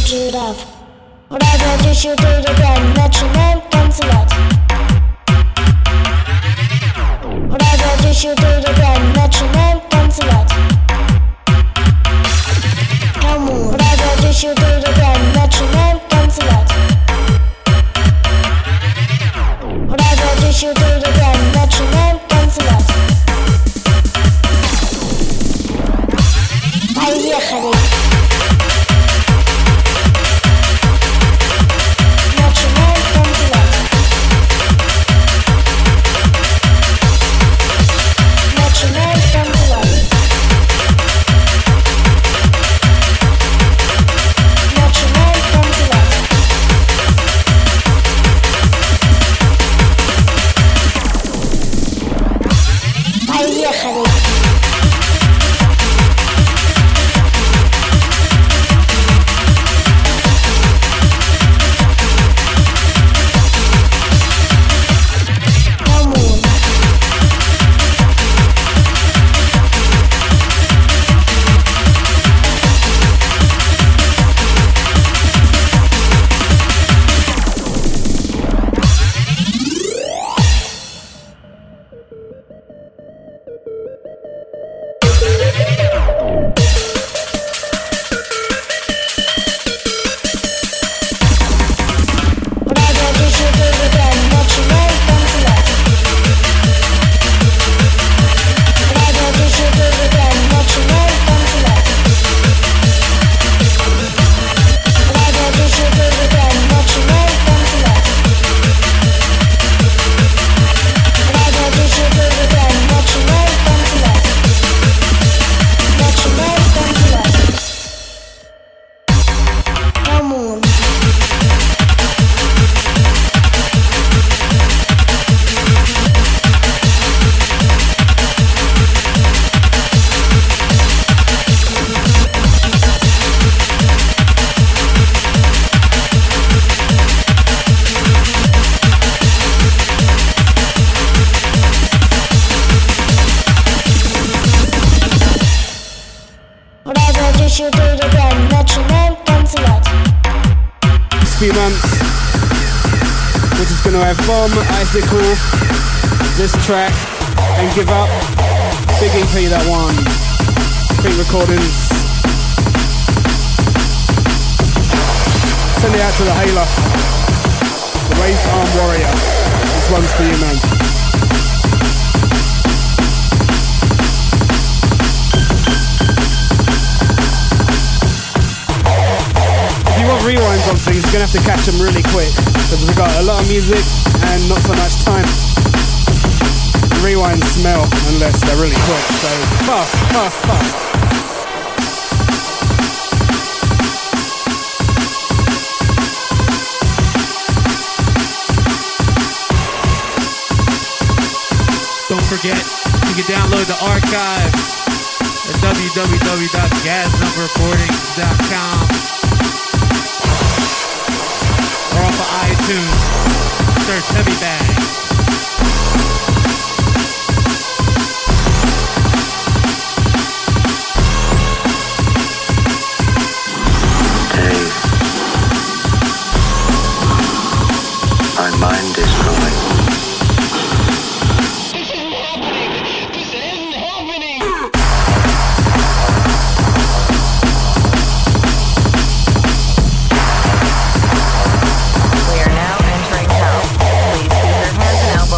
жираф. Радио 4.5, начинаем танцевать. Радио 4.5, начинаем танцевать. Кому? Радио 4.5, начинаем танцевать. Радио 4.5, начинаем танцевать. Поехали! Few months, we're just gonna have Bomb, Icicle, this track, and Give Up. Big EP that one. Big recordings. Send it out to the Hailer, the Raised Arm Warrior. This one's for you, man. If you want rewinds on things, you're gonna have to catch them really quick because we've got a lot of music and not so much time. Rewinds smell unless they're really quick, so fast. Don't forget, you can download the archive at www.gasnumberrecordings.com or off of iTunes. Search Heavy Bag.